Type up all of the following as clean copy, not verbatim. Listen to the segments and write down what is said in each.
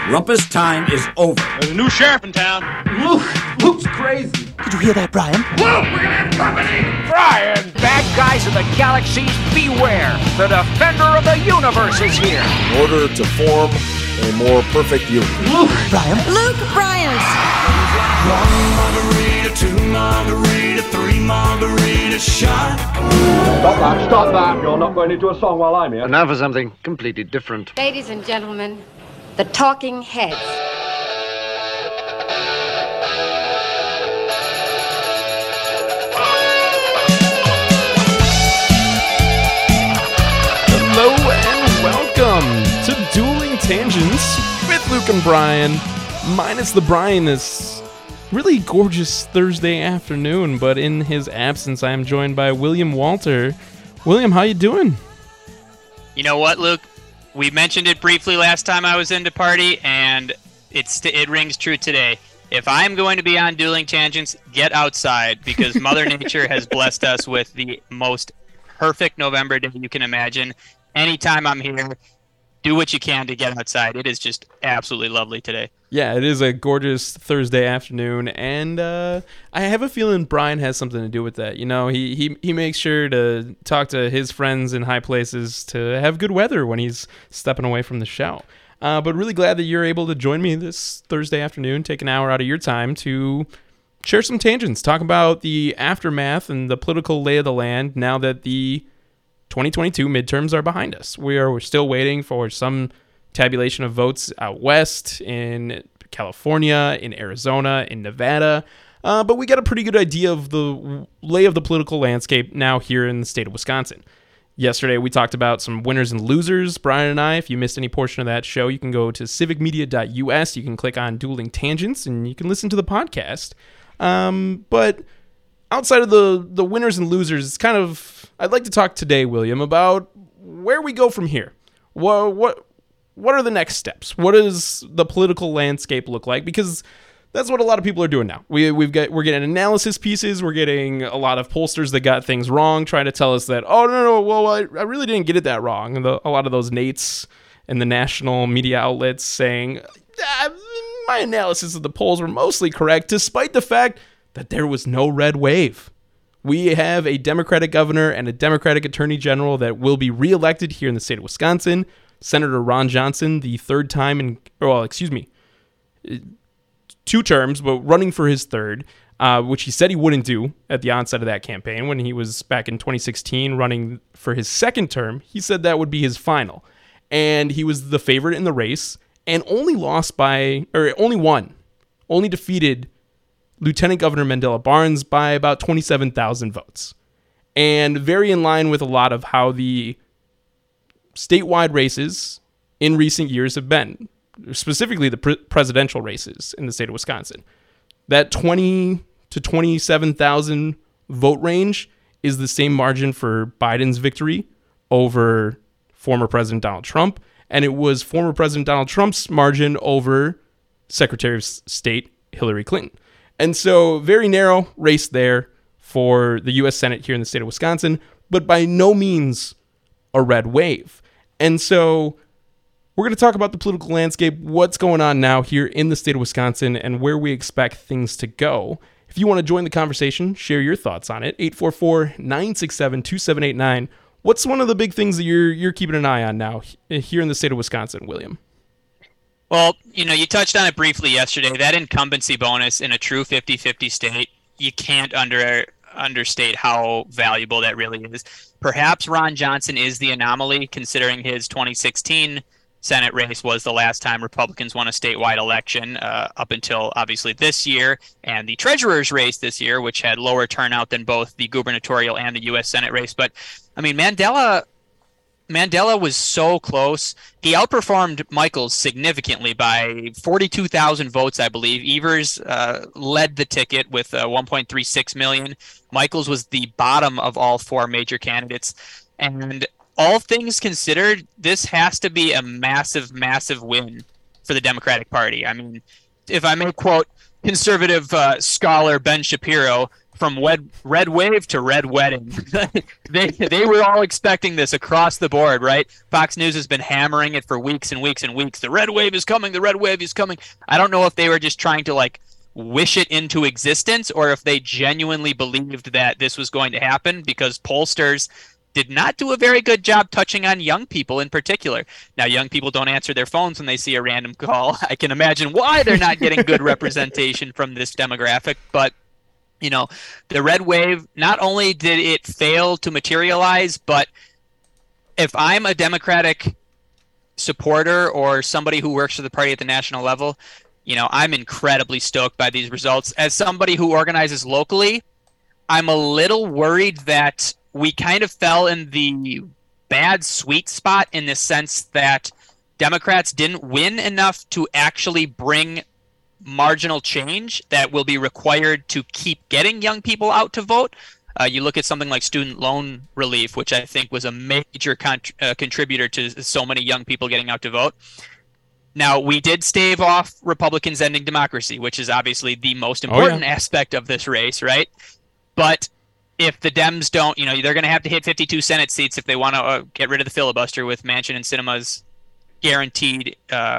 Rumpus time is over. There's a new sheriff in town. Luke's crazy. Did you hear that, Brian? Luke, we're gonna have company! Brian! Bad guys in the galaxies, beware! The defender of the universe is here! In order to form a more perfect union. Luke! Brian? Luke Bryant! 1 margarita, 2 margarita, 3 margarita shot. Stop that. You're not going into a song while I'm here. And now for something completely different. Ladies and gentlemen, the Talking Heads. Hello and welcome to Dueling Tangents with Luke and Brian, minus the Brian this really gorgeous Thursday afternoon, but in his absence I am joined by William Walter. William, how you doing? You know what, Luke? We mentioned it briefly last time I was in to party, and it rings true today. If I'm going to be on Dueling Tangents, get outside, because Mother Nature has blessed us with the most perfect November day you can imagine. Anytime I'm here, do what you can to get outside. It is just absolutely lovely today. Yeah, it is a gorgeous Thursday afternoon, and I have a feeling Brian has something to do with that. You know, he makes sure to talk to his friends in high places to have good weather when he's stepping away from the show. But really glad that you're able to join me this Thursday afternoon, take an hour out of your time to share some tangents, talk about the aftermath and the political lay of the land now that the 2022 midterms are behind us. We're still waiting for some tabulation of votes out west, in California, in Arizona, in Nevada. But we got a pretty good idea of the lay of the political landscape now here in the state of Wisconsin. Yesterday, we talked about some winners and losers, Brian and I. If you missed any portion of that show, you can go to civicmedia.us. You can click on Dueling Tangents, and you can listen to the podcast. But outside of the winners and losers, it's kind of, I'd like to talk today, William, about where we go from here. What are the next steps? What does the political landscape look like? Because that's what a lot of people are doing now. We're getting analysis pieces. We're getting a lot of pollsters that got things wrong, trying to tell us that, oh, no, well, I really didn't get it that wrong. And a lot of those Nates and the national media outlets saying, my analysis of the polls were mostly correct, despite the fact that there was no red wave. We have a Democratic governor and a Democratic attorney general that will be reelected here in the state of Wisconsin. Senator Ron Johnson, the third time 2 terms, but running for his third, which he said he wouldn't do at the onset of that campaign. When he was back in 2016 running for his second term, he said that would be his final. And he was the favorite in the race and only defeated Lieutenant Governor Mandela Barnes by about 27,000 votes. And very in line with a lot of how the statewide races in recent years have been, specifically the presidential races in the state of Wisconsin. That 20 to 27,000 vote range is the same margin for Biden's victory over former President Donald Trump, and it was former President Donald Trump's margin over Secretary of State Hillary Clinton. And so very narrow race there for the U.S. Senate here in the state of Wisconsin, but by no means a red wave. And so we're going to talk about the political landscape, what's going on now here in the state of Wisconsin, and where we expect things to go. If you want to join the conversation, share your thoughts on it, 844-967-2789. What's one of the big things that you're keeping an eye on now here in the state of Wisconsin, William? Well, you touched on it briefly yesterday. That incumbency bonus in a true 50-50 state, you can't understate how valuable that really is. Perhaps Ron Johnson is the anomaly, considering his 2016 Senate race was the last time Republicans won a statewide election up until, obviously, this year, and the treasurer's race this year, which had lower turnout than both the gubernatorial and the U.S. Senate race. But, I mean, Mandela was so close. He outperformed Michaels significantly by 42,000 votes, I believe. Evers led the ticket with 1.36 million. Michaels was the bottom of all 4 major candidates. And all things considered, this has to be a massive, massive win for the Democratic Party. I mean, if I may quote conservative scholar Ben Shapiro, from red wave to red wedding. they were all expecting this across the board, right? Fox News has been hammering it for weeks and weeks and weeks. The red wave is coming. The red wave is coming. I don't know if they were just trying to like wish it into existence or if they genuinely believed that this was going to happen, because pollsters did not do a very good job touching on young people in particular. Now, young people don't answer their phones when they see a random call. I can imagine why they're not getting good representation from this demographic, but you know, the red wave, not only did it fail to materialize, but if I'm a Democratic supporter or somebody who works for the party at the national level, you know, I'm incredibly stoked by these results. As somebody who organizes locally, I'm a little worried that we kind of fell in the bad sweet spot in the sense that Democrats didn't win enough to actually bring marginal change that will be required to keep getting young people out to vote. You look at something like student loan relief, which I think was a major contributor to so many young people getting out to vote. Now, we did stave off Republicans ending democracy, which is obviously the most important aspect of this race, right? But if the Dems don't, you know, they're going to have to hit 52 Senate seats if they want to get rid of the filibuster, with Manchin and Sinema's guaranteeing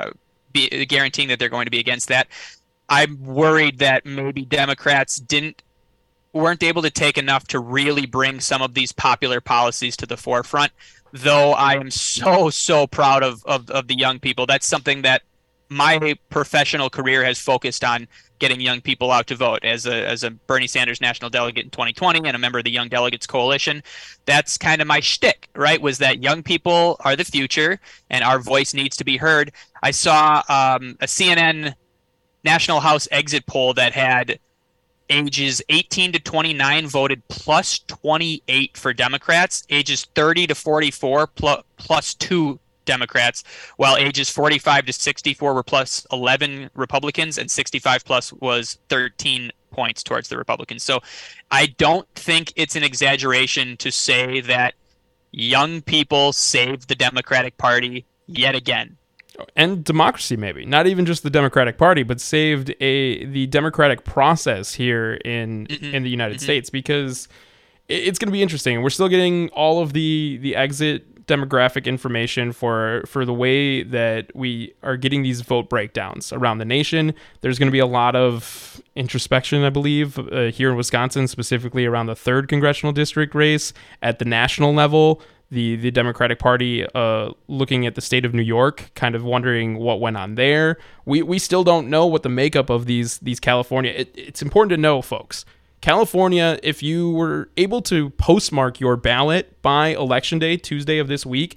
that they're going to be against that. I'm worried that maybe Democrats weren't able to take enough to really bring some of these popular policies to the forefront, though I am so proud of the young people. That's something that my professional career has focused on, getting young people out to vote. As a Bernie Sanders national delegate in 2020 and a member of the Young Delegates Coalition, that's kind of my shtick, right? Was that young people are the future and our voice needs to be heard. I saw a CNN National House exit poll that had ages 18 to 29 voted plus 28 for Democrats, ages 30 to 44 plus 2 Democrats, while ages 45 to 64 were plus 11 Republicans, and 65 plus was 13 points towards the Republicans. So I don't think it's an exaggeration to say that young people saved the Democratic Party yet again. And democracy, maybe. Not even just the Democratic Party, but saved the democratic process here in the United States, because it's going to be interesting. We're still getting all of the exit demographic information for the way that we are getting these vote breakdowns around the nation. There's going to be a lot of introspection, I believe, here in Wisconsin, specifically around the 3rd congressional district race. At the national level, the Democratic Party looking at the state of New York, kind of wondering what went on there. We still don't know what the makeup of these California. It's important to know, folks. California, if you were able to postmark your ballot by Election Day, Tuesday of this week,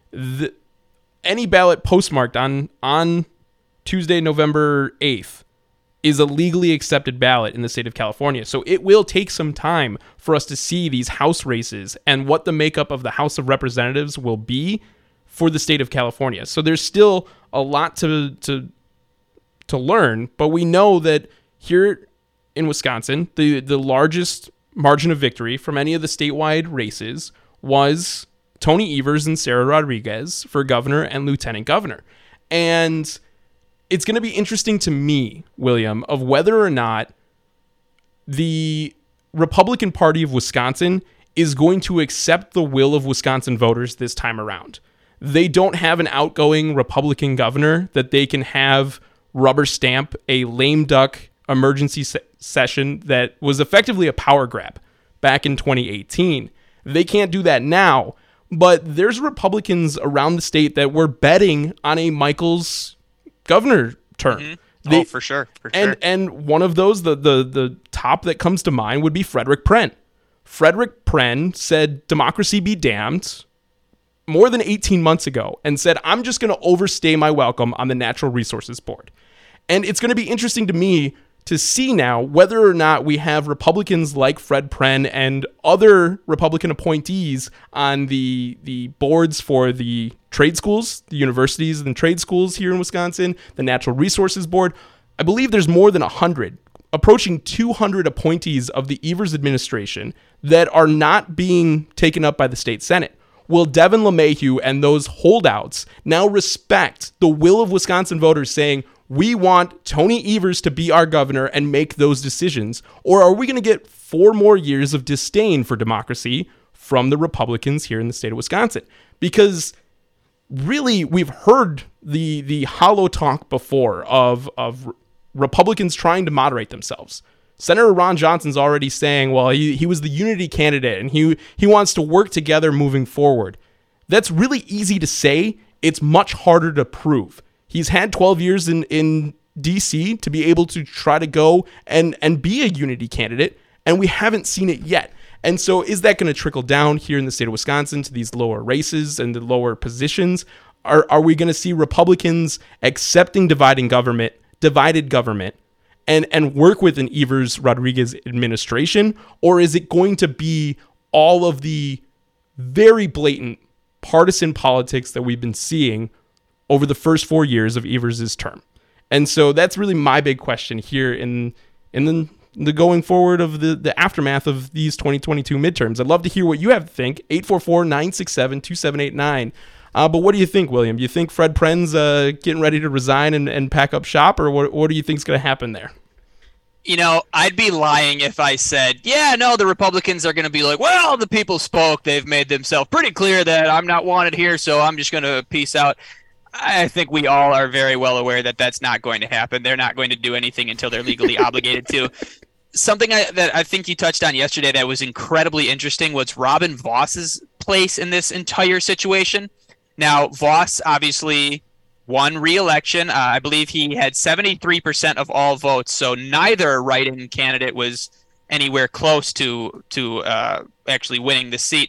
any ballot postmarked on Tuesday, November 8th, is a legally accepted ballot in the state of California. So it will take some time for us to see these House races and what the makeup of the House of Representatives will be for the state of California. So there's still a lot to learn, but we know that here in Wisconsin, the largest margin of victory from any of the statewide races was Tony Evers and Sarah Rodriguez for governor and lieutenant governor. And it's going to be interesting to me, William, of whether or not the Republican Party of Wisconsin is going to accept the will of Wisconsin voters this time around. They don't have an outgoing Republican governor that they can have rubber stamp a lame duck emergency session that was effectively a power grab back in 2018. They can't do that now, but there's Republicans around the state that were betting on a Michaels governor term. For sure. And one of those, the top that comes to mind, would be Frederick Prenn. Frederick Prenn said, democracy be damned, more than 18 months ago, and said, I'm just going to overstay my welcome on the Natural Resources Board. And it's going to be interesting to me to see now whether or not we have Republicans like Fred Prenn and other Republican appointees on the boards for the trade schools, the universities and trade schools here in Wisconsin, the Natural Resources Board. I believe there's more than 100, approaching 200 appointees of the Evers administration that are not being taken up by the state Senate. Will Devin LeMahieu and those holdouts now respect the will of Wisconsin voters saying, we want Tony Evers to be our governor and make those decisions? Or are we going to get 4 more years of disdain for democracy from the Republicans here in the state of Wisconsin? Because really, we've heard the hollow talk before of Republicans trying to moderate themselves. Senator Ron Johnson's already saying, well, he was the unity candidate and he wants to work together moving forward. That's really easy to say. It's much harder to prove. He's had 12 years in D.C. to be able to try to go and be a unity candidate, and we haven't seen it yet. And so is that going to trickle down here in the state of Wisconsin to these lower races and the lower positions? Are we going to see Republicans accepting divided government, and work with an Evers-Rodriguez administration? Or is it going to be all of the very blatant partisan politics that we've been seeing over the first 4 years of Evers' term? And so that's really my big question here in the going forward of the aftermath of these 2022 midterms. I'd love to hear what you have to think. 844-967-2789. But what do you think, William? Do you think Fred Pren's getting ready to resign and pack up shop, or what do you think is going to happen there? You know, I'd be lying if I said, yeah, no, the Republicans are going to be like, well, the people spoke. They've made themselves pretty clear that I'm not wanted here, so I'm just going to peace out. I think we all are very well aware that that's not going to happen. They're not going to do anything until they're legally obligated to. Something that I think you touched on yesterday that was incredibly interesting was Robin Voss's place in this entire situation. Now, Voss obviously won re-election. I believe he had 73% of all votes, so neither write-in candidate was anywhere close to actually winning the seat.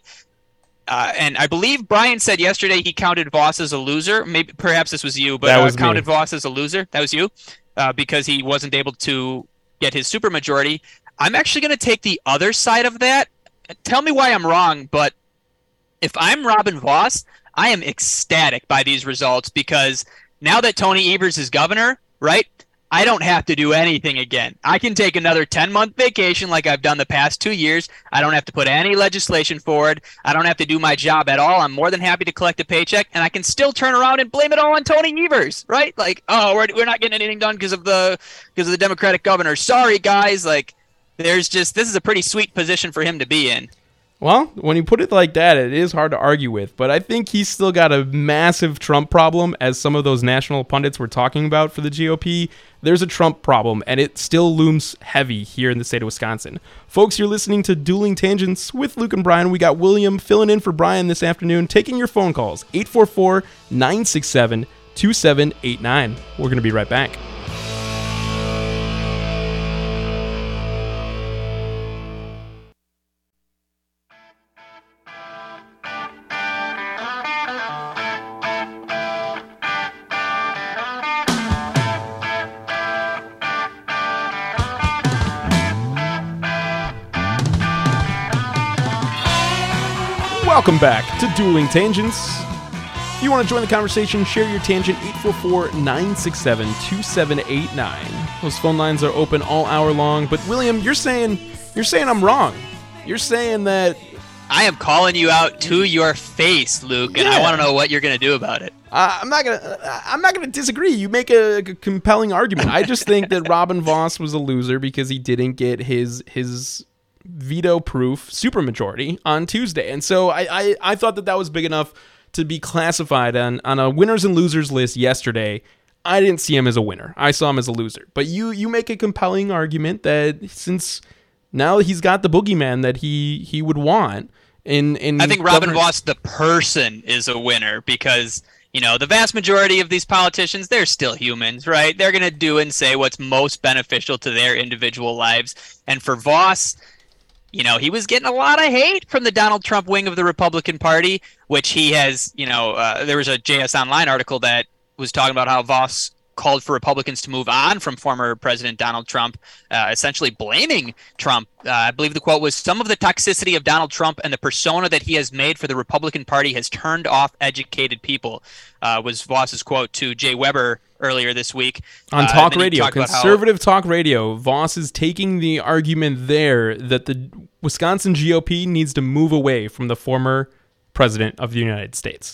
And I believe Brian said yesterday he counted Voss as a loser. Maybe perhaps this was you, but counted Voss as a loser. That was you, because he wasn't able to get his supermajority. I'm actually going to take the other side of that. Tell me why I'm wrong, but if I'm Robin Voss, I am ecstatic by these results, because now that Tony Evers is governor, right, I don't have to do anything again. I can take another 10-month vacation like I've done the past 2 years. I don't have to put any legislation forward. I don't have to do my job at all. I'm more than happy to collect a paycheck, and I can still turn around and blame it all on Tony Evers, right? Like, oh, we're not getting anything done because of the Democratic governor. Sorry, guys. Like, this is a pretty sweet position for him to be in. Well, when you put it like that, it is hard to argue with, but I think he's still got a massive Trump problem, as some of those national pundits were talking about for the GOP. There's a Trump problem, and it still looms heavy here in the state of Wisconsin. Folks, you're listening to Dueling Tangents with Luke and Brian. We got William filling in for Brian this afternoon, taking your phone calls, 844-967-2789. We're going to be right back. Welcome back to Dueling Tangents. If you want to join the conversation, share your tangent, 844-967-2789. Those phone lines are open all hour long. But William, you're saying I'm wrong. You're saying that I am calling you out to your face, Luke, and I want to know what you're going to do about it. I'm not gonna disagree. You make a compelling argument. I just think that Robin Voss was a loser because he didn't get his veto-proof supermajority on Tuesday. And so I thought that was big enough to be classified on a winners and losers list yesterday. I didn't see him as a winner. I saw him as a loser. But you make a compelling argument that since now he's got the boogeyman that he would want in I think Robin Voss, the person, is a winner because, you know, the vast majority of these politicians, they're still humans, right? They're going to do and say what's most beneficial to their individual lives. And for Voss, you know, he was getting a lot of hate from the Donald Trump wing of the Republican Party, which he has, you know, there was a JS Online article that was talking about how Voss called for Republicans to move on from former President Donald Trump, essentially blaming Trump. I believe the quote was, "Some of the toxicity of Donald Trump and the persona that he has made for the Republican Party has turned off educated people," was Voss's quote to Jay Weber earlier this week. On talk radio, conservative talk radio, Voss is taking the argument there that the Wisconsin GOP needs to move away from the former president of the United States.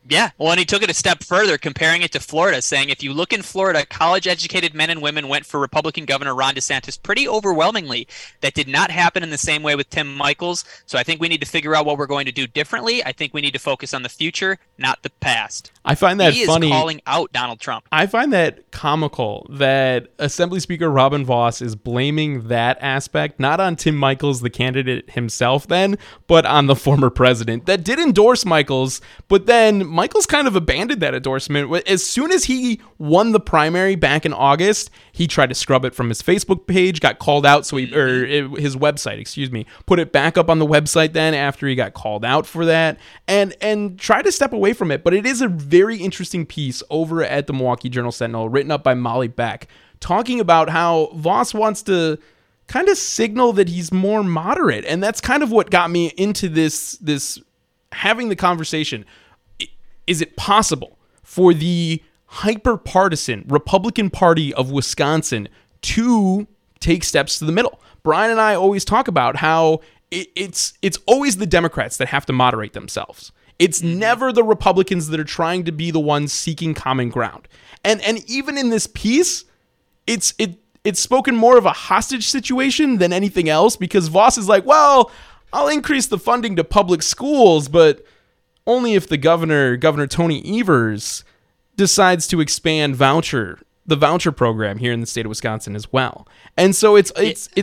Yeah, well, and he took it a step further, comparing it to Florida, saying if you look in Florida, college-educated men and women went for Republican Governor Ron DeSantis pretty overwhelmingly. That did not happen in the same way with Tim Michels, so I think we need to figure out what we're going to do differently. I think we need to focus on the future, not the past. I find that funny. He is calling out Donald Trump. I find that comical that Assembly Speaker Robin Vos is blaming that aspect, not on Tim Michels, the candidate himself then, but on the former president that did endorse Michels, but then Michels kind of abandoned that endorsement. As soon as he won the primary back in August, he tried to scrub it from his Facebook page, got called out, his website, put it back up on the website then after he got called out for that, and tried to step away from it. But it is a very interesting piece over at the Milwaukee Journal-Sentinel, written up by Molly Beck, talking about how Vos wants to kind of signal that he's more moderate, and that's kind of what got me into this having the conversation. Is it possible for the hyper-partisan Republican Party of Wisconsin to take steps to the middle? Brian and I always talk about how it's always the Democrats that have to moderate themselves. It's never the Republicans that are trying to be the ones seeking common ground. And even in this piece, it's spoken more of a hostage situation than anything else, because Vos is like, well, I'll increase the funding to public schools, but only if the Governor Tony Evers, decides to expand the voucher program here in the state of Wisconsin as well. And so it's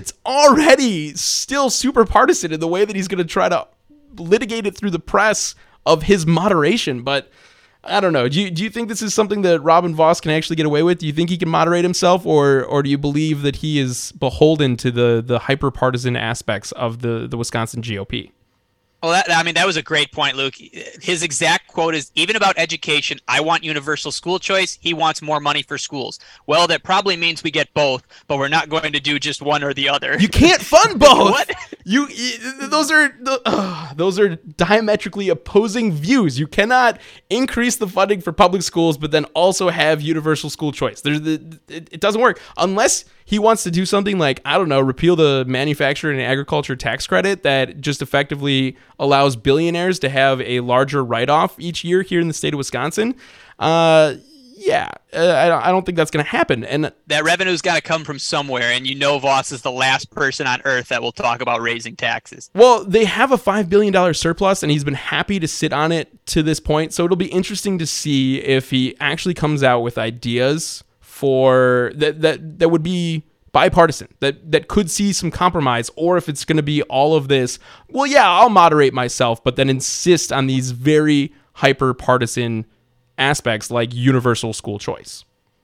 already still super partisan in the way that he's going to try to litigate it through the press of his moderation. But I don't know. Do you think this is something that Robin Vos can actually get away with? Do you think he can moderate himself, or do you believe that he is beholden to the hyper partisan aspects of the Wisconsin GOP? Well, that was a great point, Luke. His exact quote is, even about education, I want universal school choice. He wants more money for schools. Well, that probably means we get both, but we're not going to do just one or the other. You can't fund both. What? Those are diametrically opposing views. You cannot increase the funding for public schools, but then also have universal school choice. It doesn't work unless he wants to do something like, I don't know, repeal the manufacturing and agriculture tax credit that just effectively allows billionaires to have a larger write-off each year here in the state of Wisconsin. I don't think that's going to happen. And that revenue's got to come from somewhere, and Vos is the last person on earth that will talk about raising taxes. Well, they have a $5 billion surplus, and he's been happy to sit on it to this point, so it'll be interesting to see if he actually comes out with ideas for that would be bipartisan, that could see some compromise, or if it's going to be all of this, well, yeah, I'll moderate myself, but then insist on these very hyper-partisan aspects like universal school choice.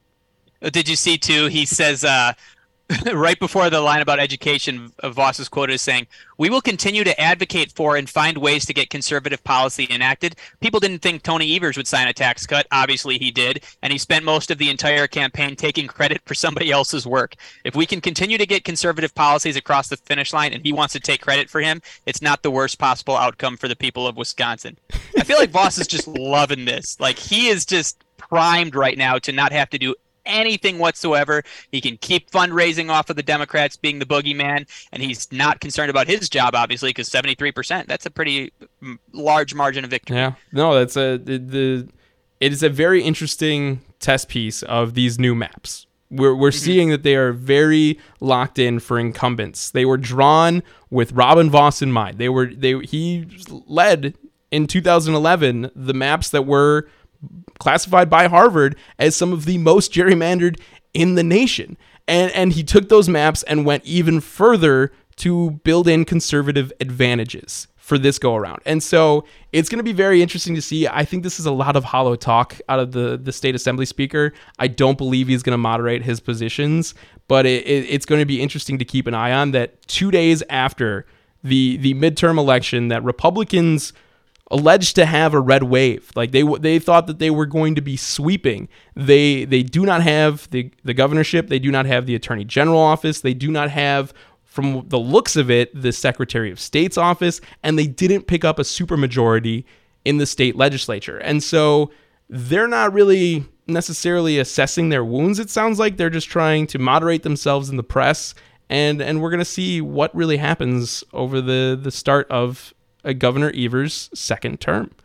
Did you see, too, he says, right before the line about education, Vos is quoted as saying, "We will continue to advocate for and find ways to get conservative policy enacted." People didn't think Tony Evers would sign a tax cut. Obviously he did, and he spent most of the entire campaign taking credit for somebody else's work. If we can continue to get conservative policies across the finish line and he wants to take credit for him, it's not the worst possible outcome for the people of Wisconsin. I feel like Vos is just loving this. Like, he is just primed right now to not have to do anything whatsoever. He can keep fundraising off of the Democrats being the boogeyman, and he's not concerned about his job, obviously, because 73%, that's a pretty large margin of victory. Yeah, no, it is a very interesting test piece of these new maps. We're seeing that they are very locked in for incumbents. They were drawn with Robin Vos in mind. He led in 2011 the maps that were classified by Harvard as some of the most gerrymandered in the nation. And he took those maps and went even further to build in conservative advantages for this go around. And so it's going to be very interesting to see. I think this is a lot of hollow talk out of the state assembly speaker. I don't believe he's going to moderate his positions, but it's going to be interesting to keep an eye on that 2 days after the midterm election that Republicans alleged to have a red wave. Like they thought that they were going to be sweeping. They do not have the governorship. They do not have the attorney general office. They do not have, from the looks of it, the Secretary of State's office, and they didn't pick up a supermajority in the state legislature. And so they're not really necessarily assessing their wounds. It sounds like they're just trying to moderate themselves in the press, and we're going to see what really happens over the start of Governor Evers' second term.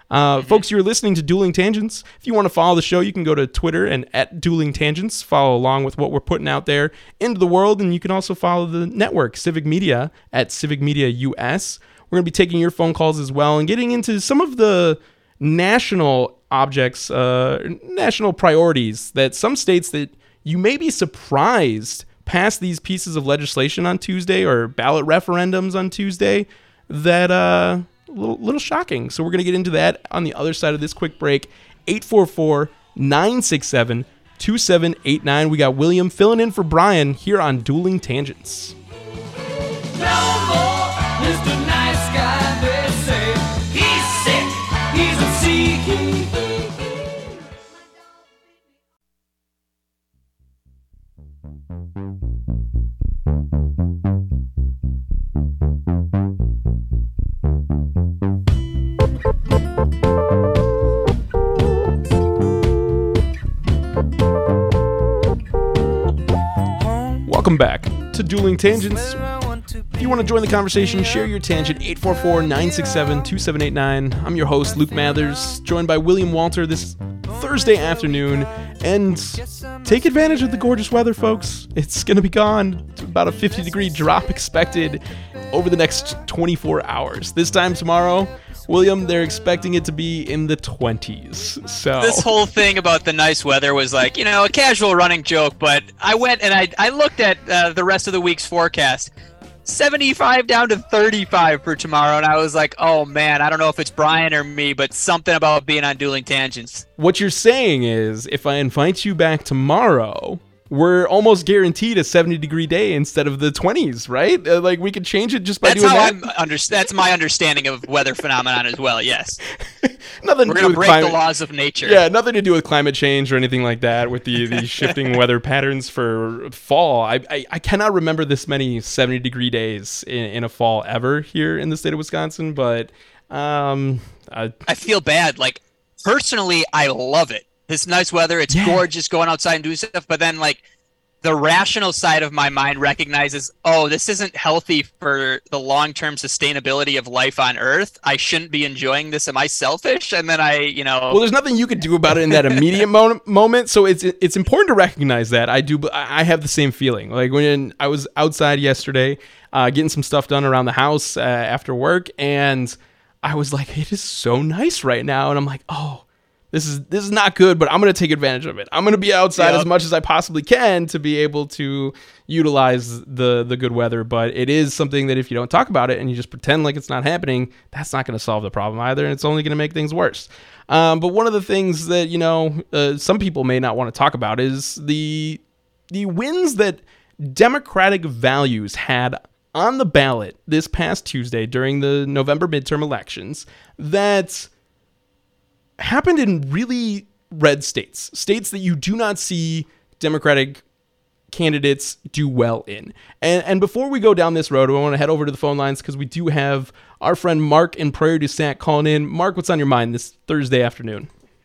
Folks, you're listening to Dueling Tangents. If you want to follow the show, you can go to Twitter and at Dueling Tangents. Follow along with what we're putting out there into the world, and you can also follow the network, Civic Media, at Civic Media US. We're going to be taking your phone calls as well and getting into some of the national objects, national priorities that some states that you may be surprised passed these pieces of legislation on Tuesday or ballot referendums on Tuesday that little shocking. So we're going to get into that on the other side of this quick break. 844-967-2789. We got William filling in for Brian here on Dueling Tangents. No more Mr. Nice Guy, they say. He's sick, he's a seeking. Welcome back to Dueling Tangents. If you want to join the conversation, share your tangent, 844-967-2789. I'm your host, Luke Mathers, joined by William Walter this Thursday afternoon. And take advantage of the gorgeous weather, folks. It's going to be gone. It's about a 50-degree drop expected over the next 24 hours. This time tomorrow, William, they're expecting it to be in the 20s. So this whole thing about the nice weather was like, a casual running joke, but I went and I looked at the rest of the week's forecast. 75 down to 35 for tomorrow, and I was like, oh man, I don't know if it's Brian or me, but something about being on Dueling Tangents. What you're saying is, if I invite you back tomorrow, we're almost guaranteed a 70-degree day instead of the 20s, right? Like, we could change it just by doing that. That's my understanding of weather phenomenon as well, yes. Nothing We're to do going to with break climate. the laws of nature. Yeah, nothing to do with climate change or anything like that with the shifting weather patterns for fall. I cannot remember this many 70-degree days in a fall ever here in the state of Wisconsin, but I feel bad. Like, personally, I love it. This nice weather, it's gorgeous going outside and doing stuff, but then, like, the rational side of my mind recognizes, oh, this isn't healthy for the long-term sustainability of life on Earth. I shouldn't be enjoying this. Am I selfish? And then Well, there's nothing you could do about it in that immediate moment. So it's important to recognize that. I have the same feeling. Like when I was outside yesterday, getting some stuff done around the house after work, and I was like, it is so nice right now. And I'm like, oh, this is not good, but I'm going to take advantage of it. I'm going to be outside as much as I possibly can to be able to utilize the good weather. But it is something that if you don't talk about it and you just pretend like it's not happening, that's not going to solve the problem either. And it's only going to make things worse. But one of the things that, some people may not want to talk about is the wins that Democratic values had on the ballot this past Tuesday during the November midterm elections that happened in really red states that you do not see Democratic candidates do well in. And before we go down this road, I want to head over to the phone lines because we do have our friend Mark in Prairie du Sac calling in. Mark, what's on your mind this Thursday afternoon?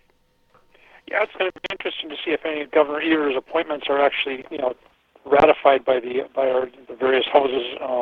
Yeah, it's going to be interesting to see if any of Governor Evers' appointments are actually, ratified by the various houses.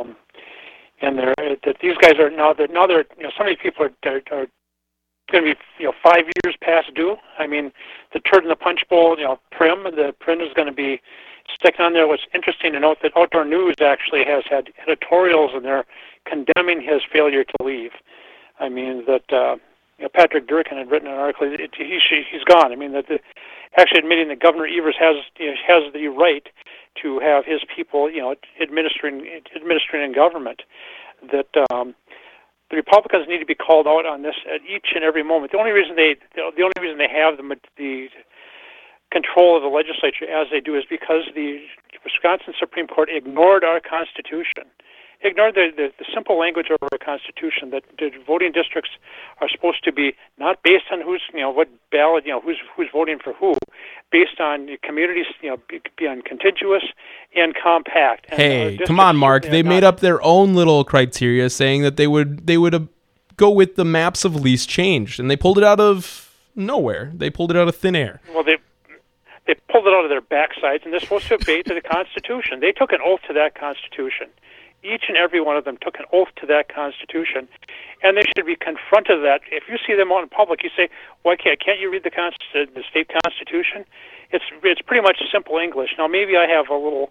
And that these guys are now they're so many people are going to be 5 years past due. I mean, the turd in the punch bowl, Prim is going to be sticking on there. What's interesting to note that Outdoor News actually has had editorials in there condemning his failure to leave. I mean that Patrick Durkin had written an article. He's gone. I mean that actually admitting that Governor Evers has the right to have his people administering in government. That the Republicans need to be called out on this at each and every moment. The only reason they have the control of the legislature as they do is because the Wisconsin Supreme Court ignored our Constitution, ignored the simple language of our Constitution that the voting districts are supposed to be not based on who's what ballot who's voting for who, based on communities be on contiguous and compact. And hey, come on, Mark! They made up their own little criteria, saying that they would go with the maps of least change, and they pulled it out of nowhere. They pulled it out of thin air. Well, they pulled it out of their backsides, and they're supposed to obey to the Constitution. They took an oath to that Constitution. each and every one of them took an oath to that Constitution, and they should be confronted with that. If you see them out in public, you say, "Why can't you read the state Constitution?" It's pretty much simple English. Now, maybe I have a little,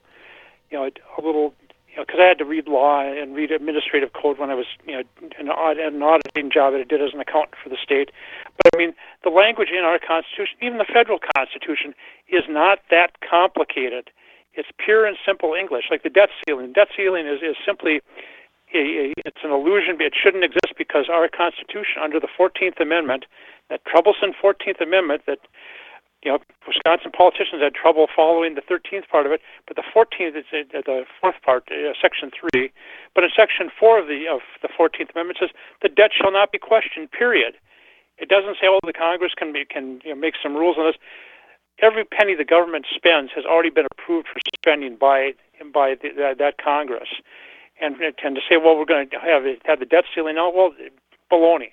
because I had to read law and read administrative code when I was, in an auditing job that I did as an accountant for the state. But I mean, the language in our Constitution, even the federal Constitution, is not that complicated. It's pure and simple English, like the debt ceiling. The debt ceiling is simply, it's an illusion. It shouldn't exist because our Constitution, under the 14th Amendment, that troublesome 14th Amendment that, Wisconsin politicians had trouble following the 13th part of it, but the 14th is the fourth part, Section 3. But in Section 4 of the 14th Amendment says the debt shall not be questioned, period. It doesn't say, the Congress can make some rules on this. Every penny the government spends has already been approved for spending by that Congress. And to say, we're going to have the debt ceiling now, baloney.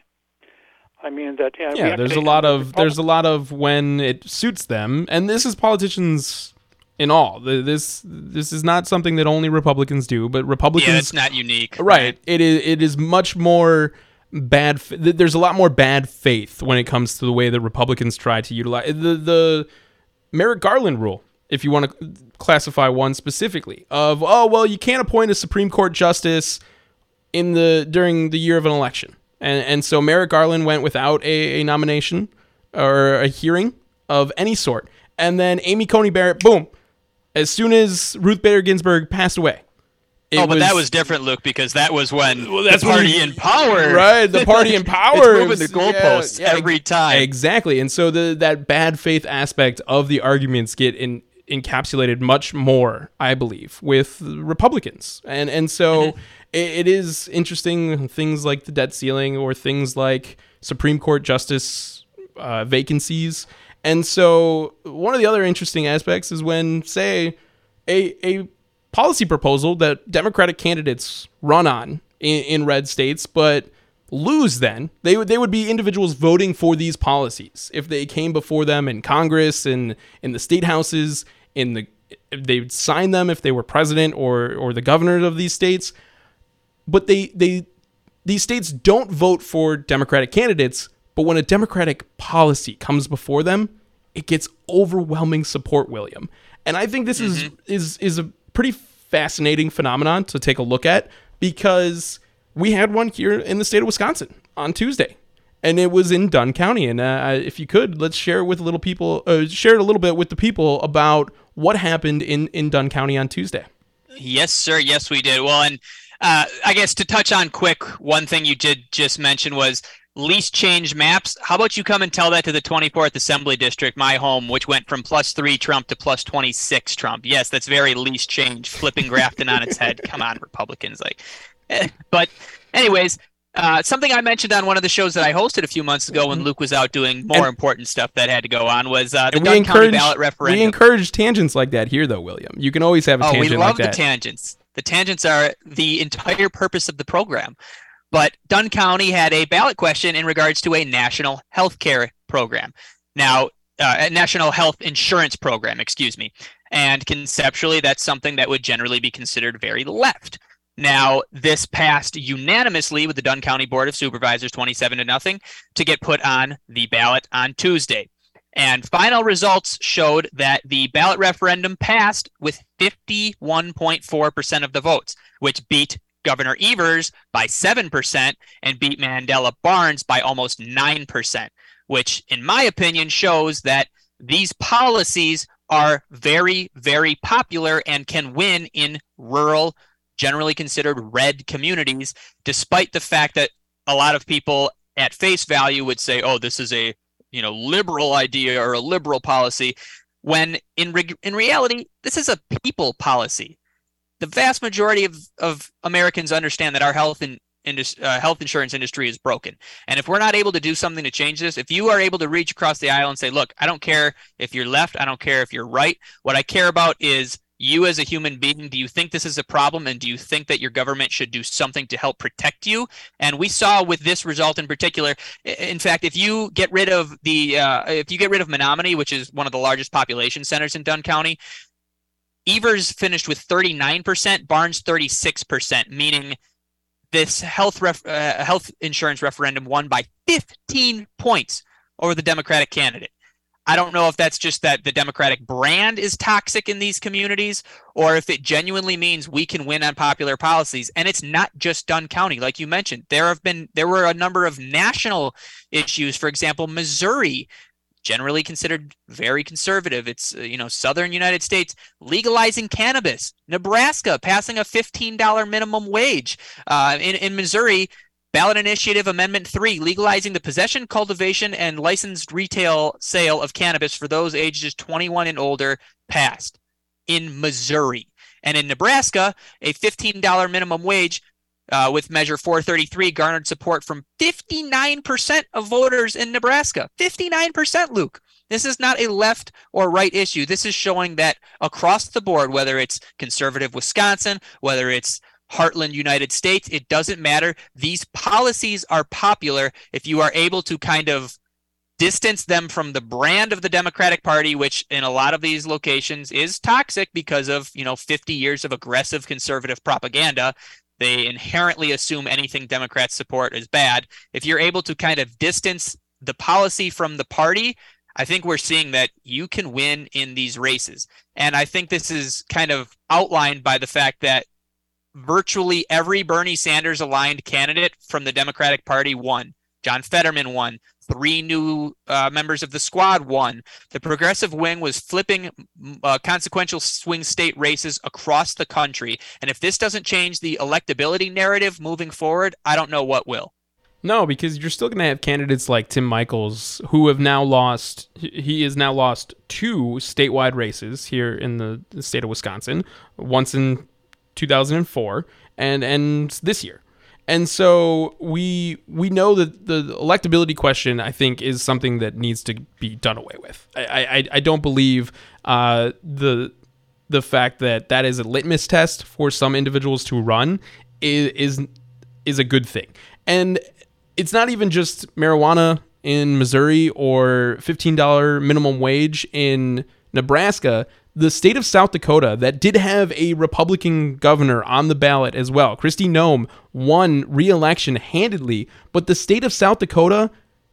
I mean that. There's a lot of when it suits them, and this is politicians in all. This is not something that only Republicans do, but Republicans. Yeah, it's not unique, right? It is much more bad. There's a lot more bad faith when it comes to the way that Republicans try to utilize the Merrick Garland rule. If you want to classify one specifically, of you can't appoint a Supreme Court justice during the year of an election. And so Merrick Garland went without a nomination or a hearing of any sort. And then Amy Coney Barrett, boom, as soon as Ruth Bader Ginsburg passed away. But that was different, Luke, because that was when the party in power. Right, the party in power. It's moving the goalposts every time. Exactly. And so that bad faith aspect of the arguments get encapsulated much more, I believe, with Republicans. And so... It is interesting, things like the debt ceiling or things like Supreme Court justice vacancies. And so one of the other interesting aspects is when, say, a policy proposal that Democratic candidates run on in red states, but lose then, they would be individuals voting for these policies. If they came before them in Congress and in the state houses, they would sign them if they were president or the governor of these states. But these states don't vote for Democratic candidates, but when a Democratic policy comes before them, it gets overwhelming support, William. And I think this is a pretty fascinating phenomenon to take a look at, because we had one here in the state of Wisconsin on Tuesday, and it was in Dunn County. And if you could, let's share it with share it a little bit with the people about what happened in Dunn County on Tuesday. Yes, sir. Yes, we did. Well, and I guess to touch on quick, one thing you did just mention was least change maps. How about you come and tell that to the 24th Assembly District, my home, which went from +3 Trump to +26 Trump. Yes, that's very least change, flipping Grafton on its head. Come on, Republicans. But anyways, something I mentioned on one of the shows that I hosted a few months ago when Luke was out doing more important stuff that had to go on was the Dunn County ballot referendum. We encourage tangents like that here, though, William. You can always have a tangent like that. We love the tangents. The tangents are the entire purpose of the program. But Dunn County had a ballot question in regards to a national health care program. Now, a national health insurance program, And conceptually, that's something that would generally be considered very left. Now, this passed unanimously with the Dunn County Board of Supervisors, 27-0, to get put on the ballot on Tuesday. And final results showed that the ballot referendum passed with 51.4% of the votes, which beat Governor Evers by 7% and beat Mandela Barnes by almost 9%, which, in my opinion, shows that these policies are very, very popular and can win in rural, generally considered red communities, despite the fact that a lot of people at face value would say, this is a liberal idea or a liberal policy, when in reality, this is a people policy. The vast majority of Americans understand that our health insurance industry is broken. And if we're not able to do something to change this, if you are able to reach across the aisle and say, look, I don't care if you're left, I don't care if you're right. What I care about is you as a human being. Do you think this is a problem? And do you think that your government should do something to help protect you? And we saw with this result in particular, in fact, if you get rid of Menominee, which is one of the largest population centers in Dunn County, Evers finished with 39%, Barnes 36%, meaning this health insurance referendum won by 15 points over the Democratic candidate. I don't know if that's just that the Democratic brand is toxic in these communities, or if it genuinely means we can win on popular policies. And it's not just Dunn County, like you mentioned. There were a number of national issues. For example, Missouri, generally considered very conservative. It's southern United States, legalizing cannabis. Nebraska passing a $15 minimum wage. In Missouri, Ballot Initiative Amendment 3, legalizing the possession, cultivation, and licensed retail sale of cannabis for those ages 21 and older, passed in Missouri. And in Nebraska, a $15 minimum wage with Measure 433 garnered support from 59% of voters in Nebraska. 59%, Luke. This is not a left or right issue. This is showing that across the board, whether it's conservative Wisconsin, whether it's Heartland United States, it doesn't matter. These policies are popular if you are able to kind of distance them from the brand of the Democratic Party, which in a lot of these locations is toxic because of 50 years of aggressive conservative propaganda. They inherently assume anything Democrats support is bad. If you're able to kind of distance the policy from the party, I think we're seeing that you can win in these races. And I think this is kind of outlined by the fact that virtually every Bernie Sanders aligned candidate from the Democratic Party won. John Fetterman won. 3 new members of the squad won. The progressive wing was flipping consequential swing state races across the country. And if this doesn't change the electability narrative moving forward, I don't know what will. No, because you're still going to have candidates like Tim Michels, who have now lost. He has now lost 2 statewide races here in the state of Wisconsin, once in 2004 and this year. And so we know that the electability question, I think, is something that needs to be done away with. I don't believe the fact that is a litmus test for some individuals to run is a good thing. And it's not even just marijuana in Missouri or $15 minimum wage in Nebraska. The state of South Dakota, that did have a Republican governor on the ballot as well, Kristi Noem, won re-election handedly, but the state of South Dakota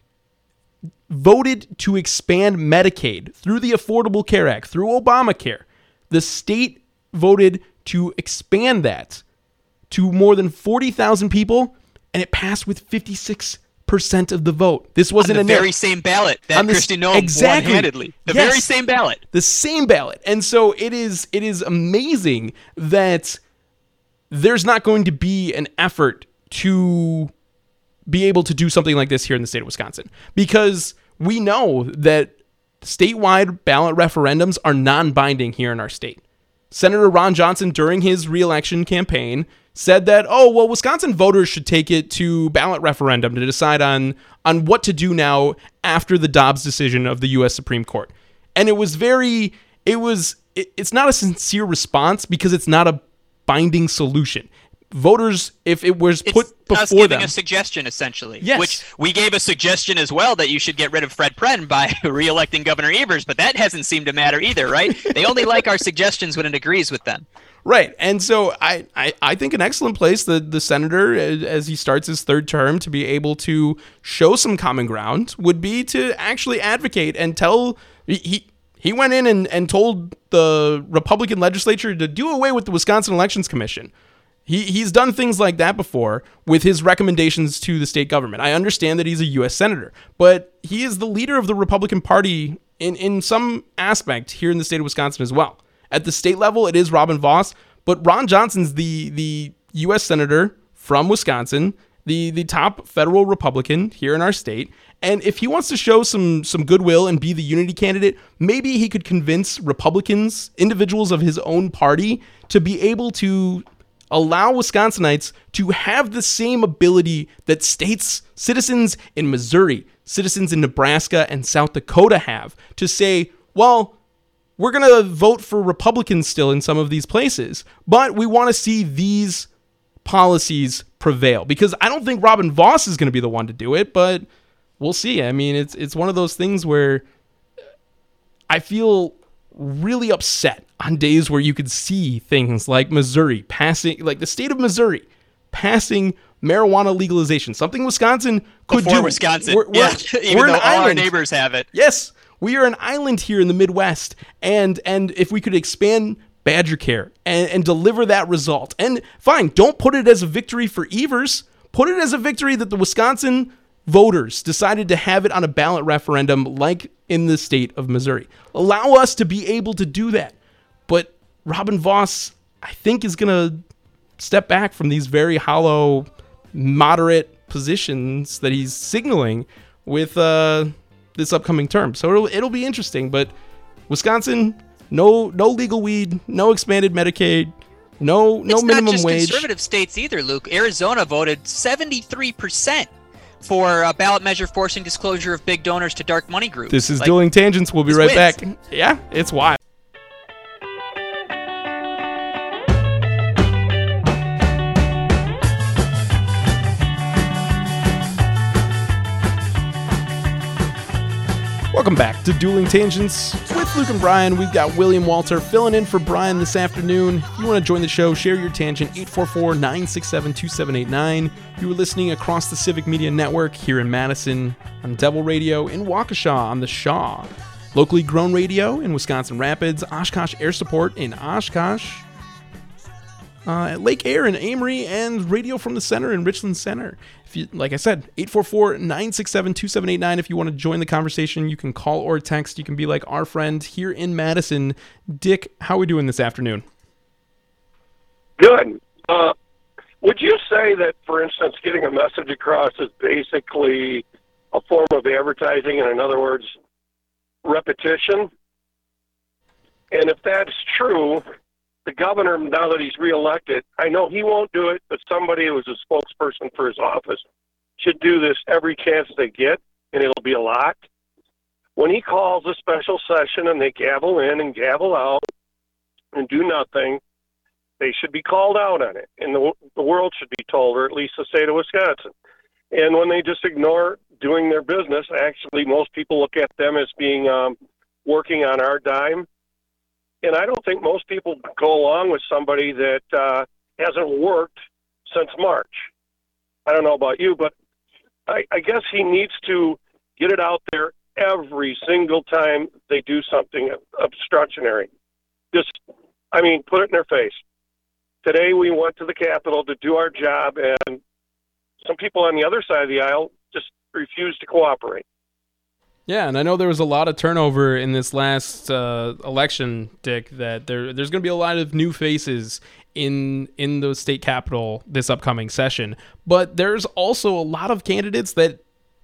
voted to expand Medicaid through the Affordable Care Act, through Obamacare. The state voted to expand that to more than 40,000 people, and it passed with 56% of the vote. This wasn't on the very same ballot that Kristi Noem won handedly. The very same ballot. The same ballot. And so it is amazing that there's not going to be an effort to be able to do something like this here in the state of Wisconsin, because we know that statewide ballot referendums are non-binding here in our state. Senator Ron Johnson, during his re-election campaign, said that, Wisconsin voters should take it to ballot referendum to decide on what to do now after the Dobbs decision of the U.S. Supreme Court. And it's not a sincere response because it's not a binding solution. Voters, if it was put before us giving them, a suggestion, essentially. Yes. Which we gave a suggestion as well that you should get rid of Fred Prenn by re-electing Governor Evers, but that hasn't seemed to matter either, right? They only like our suggestions when it agrees with them. Right. And so I think an excellent place, the senator, as he starts his 3rd term, to be able to show some common ground would be to actually advocate and tell. He went in and told the Republican legislature to do away with the Wisconsin Elections Commission. He's done things like that before with his recommendations to the state government. I understand that he's a U.S. senator, but he is the leader of the Republican Party in some aspect here in the state of Wisconsin as well. At the state level, it is Robin Vos, but Ron Johnson's the U.S. senator from Wisconsin, the top federal Republican here in our state. And if he wants to show some goodwill and be the unity candidate, maybe he could convince Republicans, individuals of his own party, to be able to allow Wisconsinites to have the same ability that citizens in Missouri, citizens in Nebraska and South Dakota have, to say, well, we're going to vote for Republicans still in some of these places, but we want to see these policies prevail. Because I don't think Robin Vos is going to be the one to do it, but we'll see. I mean, it's one of those things where I feel really upset on days where you could see things like Missouri passing, like the state of Missouri passing marijuana legalization, something Wisconsin could Before do. Wisconsin, We're even an though all our island. neighbors have it. Yes, we are an island here in the Midwest, and if we could expand Badger Care and deliver that result, and fine, don't put it as a victory for Evers, put it as a victory that the Wisconsin voters decided to have it on a ballot referendum like in the state of Missouri. Allow us to be able to do that. But Robin Vos, I think, is going to step back from these very hollow, moderate positions that he's signaling with this upcoming term. So it'll be interesting. But Wisconsin, no legal weed, no expanded Medicaid, no minimum not just wage. Conservative states either, Luke. Arizona voted 73% for a ballot measure forcing disclosure of big donors to dark money groups. This is Dueling Tangents. We'll be right back. Yeah, it's wild. Welcome back to Dueling Tangents with Luke and Brian. We've got William Walter filling in for Brian this afternoon. If you want to join the show, share your tangent, 844-967-2789. You are listening across the Civic Media Network here in Madison, on Devil Radio, in Waukesha on the Shaw, locally grown radio in Wisconsin Rapids, Oshkosh Air Support in Oshkosh, at Lake Air in Amory, and Radio from the Center in Richland Center. If you, like I said, 844-967-2789. If you want to join the conversation, you can call or text. You can be like our friend here in Madison. Dick, how are we doing this afternoon? Good. Would you say that, for instance, getting a message across is basically a form of advertising, and in other words, repetition? And if that's true, the governor, now that he's reelected, I know he won't do it, but somebody who's a spokesperson for his office should do this every chance they get, and it'll be a lot. When he calls a special session and they gavel in and gavel out and do nothing, they should be called out on it, and the world should be told, or at least the state of Wisconsin. And when they just ignore doing their business, actually most people look at them as being working on our dime. And I don't think most people go along with somebody that hasn't worked since March. I don't know about you, but I guess he needs to get it out there every single time they do something obstructionary. Just, put it in their face. Today we went to the Capitol to do our job, and some people on the other side of the aisle just refuse to cooperate. Yeah, and I know there was a lot of turnover in this last election, Dick, that there's going to be a lot of new faces in the state capitol this upcoming session. But there's also a lot of candidates that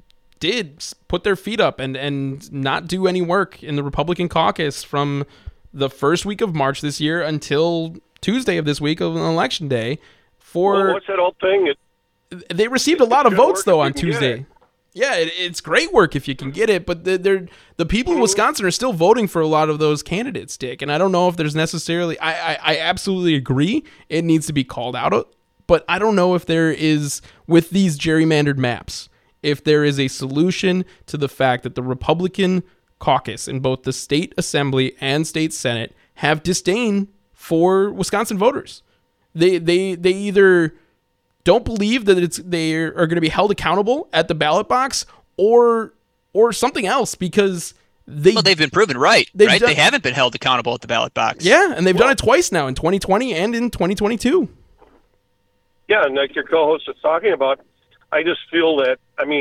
did put their feet up and not do any work in the Republican caucus from the first week of March this year until Tuesday of this week of an election day. What's that old thing? They received a lot of votes, though, on Tuesday. Yeah, it's great work if you can get it, but the people of Wisconsin are still voting for a lot of those candidates, Dick. And I don't know if there's necessarily... I absolutely agree it needs to be called out, but I don't know if there is, with these gerrymandered maps, if there is a solution to the fact that the Republican caucus in both the state assembly and state senate have disdain for Wisconsin voters. They either don't believe that they are going to be held accountable at the ballot box, or something else, because they've been proven right. They haven't been held accountable at the ballot box. Yeah, and they've done it twice now, in 2020 and in 2022. Yeah, and like your co-host is talking about, I just feel that,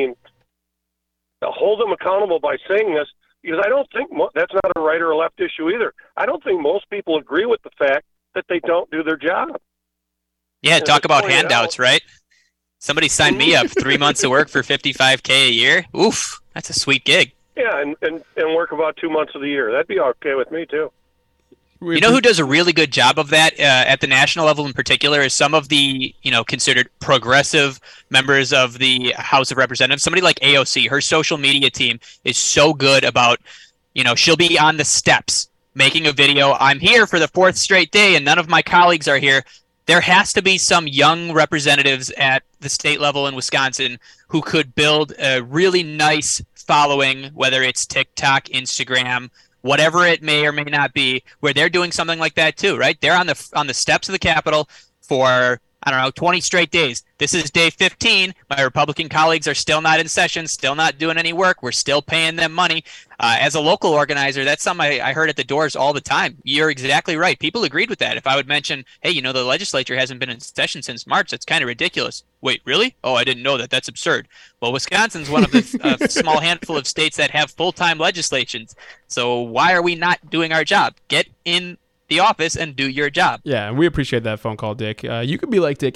hold them accountable by saying this, because I don't think that's not a right or a left issue either. I don't think most people agree with the fact that they don't do their job. Yeah, talk about handouts, right? Somebody signed me up 3 months of work for $55K a year. Oof, that's a sweet gig. Yeah, and work about 2 months of the year. That'd be okay with me, too. You know who does a really good job of that at the national level in particular is some of the, considered progressive members of the House of Representatives. Somebody like AOC, her social media team is so good about, she'll be on the steps making a video. I'm here for the fourth straight day and none of my colleagues are here. There has to be some young representatives at the state level in Wisconsin who could build a really nice following, whether it's TikTok, Instagram, whatever it may or may not be, where they're doing something like that too, right? They're on the steps of the Capitol for, I don't know, 20 straight days. This is day 15. My Republican colleagues are still not in session, still not doing any work. We're still paying them money. As a local organizer, that's something I heard at the doors all the time. You're exactly right. People agreed with that. If I would mention, hey, the legislature hasn't been in session since March, that's kind of ridiculous. Wait, really? Oh, I didn't know that. That's absurd. Well, Wisconsin's one of the small handful of states that have full-time legislations. So why are we not doing our job? Get in the office and do your job. Yeah, and we appreciate that phone call, Dick. You could be like Dick,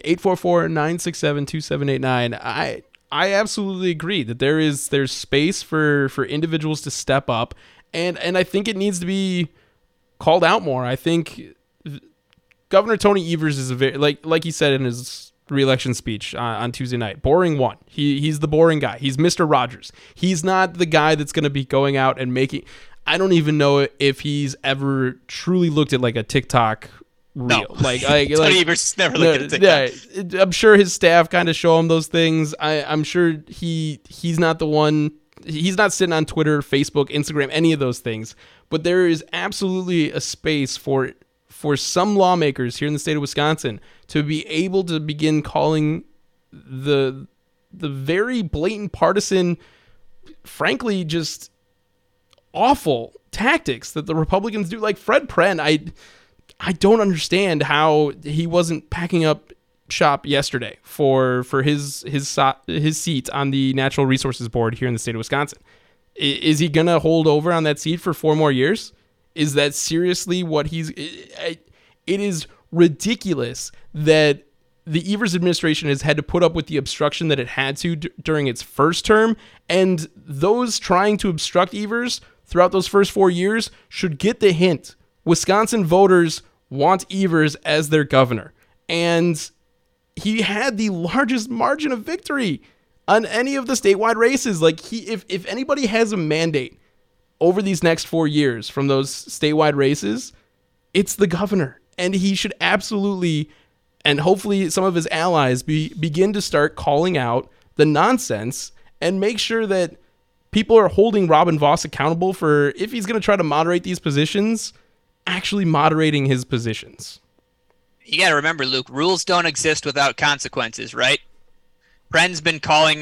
844-967-2789. I absolutely agree that there's space for individuals to step up, and I think it needs to be called out more. I think Governor Tony Evers is a very, like he said in his re-election speech on Tuesday night, boring one. He's the boring guy. He's Mr. Rogers. He's not the guy that's going to be going out and making. I don't even know if he's ever truly looked at like a TikTok reel. No. Like Tony Evers never looked at a TikTok. Yeah, I'm sure his staff kind of show him those things. I'm sure he's not the one. He's not sitting on Twitter, Facebook, Instagram, any of those things. But there is absolutely a space for some lawmakers here in the state of Wisconsin to be able to begin calling the very blatant partisan, frankly, just awful tactics that the Republicans do. Like Fred Pren, I don't understand how he wasn't packing up shop yesterday for his seat on the Natural Resources Board here in the state of Wisconsin. Is he gonna hold over on that seat for 4 more years? Is that seriously what he's? It is ridiculous that the Evers administration has had to put up with the obstruction that it had to during its first term, and those trying to obstruct Evers throughout those first 4 years should get the hint. Wisconsin voters want Evers as their governor, and he had the largest margin of victory on any of the statewide races. Like if anybody has a mandate over these next 4 years from those statewide races, it's the governor, and he should absolutely, and hopefully some of his allies, begin to start calling out the nonsense and make sure that people are holding Robin Vos accountable for, if he's going to try to moderate these positions, actually moderating his positions. You got to remember, Luke, rules don't exist without consequences, right? Pren's been calling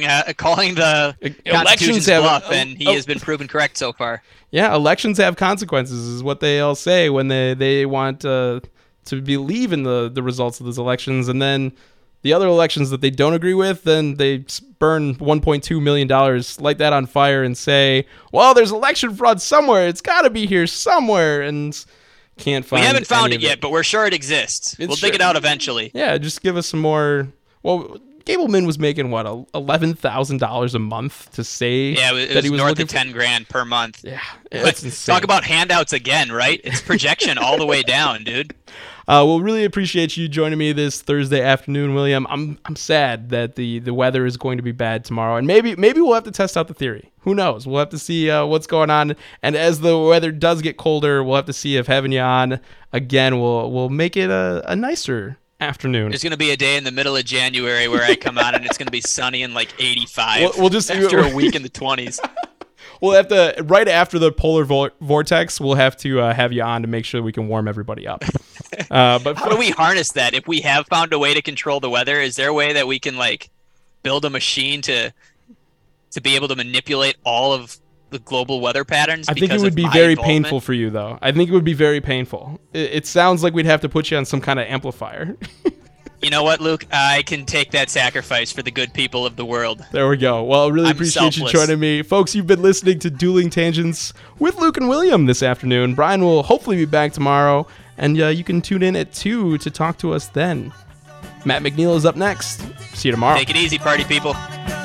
the Constitution's bluff, and he has been proven correct so far. Yeah, elections have consequences is what they all say when they want to believe in the results of those elections, and then the other elections that they don't agree with, then they burn $1.2 million, light that on fire, and say, well, there's election fraud somewhere. It's got to be here somewhere, and can't find it. We haven't found it yet, but we're sure it exists. We'll dig it out eventually. Yeah, just give us some more. Well, Gableman was making, what, $11,000 a month to say that he was north of $10,000 per month. Yeah, that's insane. Talk about handouts again, right? It's projection all the way down, dude. We'll really appreciate you joining me this Thursday afternoon, William. I'm sad that the weather is going to be bad tomorrow, and maybe we'll have to test out the theory. Who knows? We'll have to see what's going on, and as the weather does get colder, we'll have to see if having you on again will make it a nicer afternoon. There's going to be a day in the middle of January where I come on and it's going to be sunny and like 85. We'll just after a week in the 20s. We'll have to, right after the polar vortex, we'll have to have you on to make sure we can warm everybody up. But how do we harness that? If we have found a way to control the weather, is there a way that we can like build a machine to be able to manipulate all of the global weather patterns? I think it would be very painful for you, though. I think it would be very painful. It sounds like we'd have to put you on some kind of amplifier. You know what, Luke? I can take that sacrifice for the good people of the world. There we go. Well, I really appreciate you joining me. Folks, you've been listening to Dueling Tangents with Luke and William this afternoon. Brian will hopefully be back tomorrow, and you can tune in at 2 to talk to us then. Matt McNeil is up next. See you tomorrow. Take it easy, party people.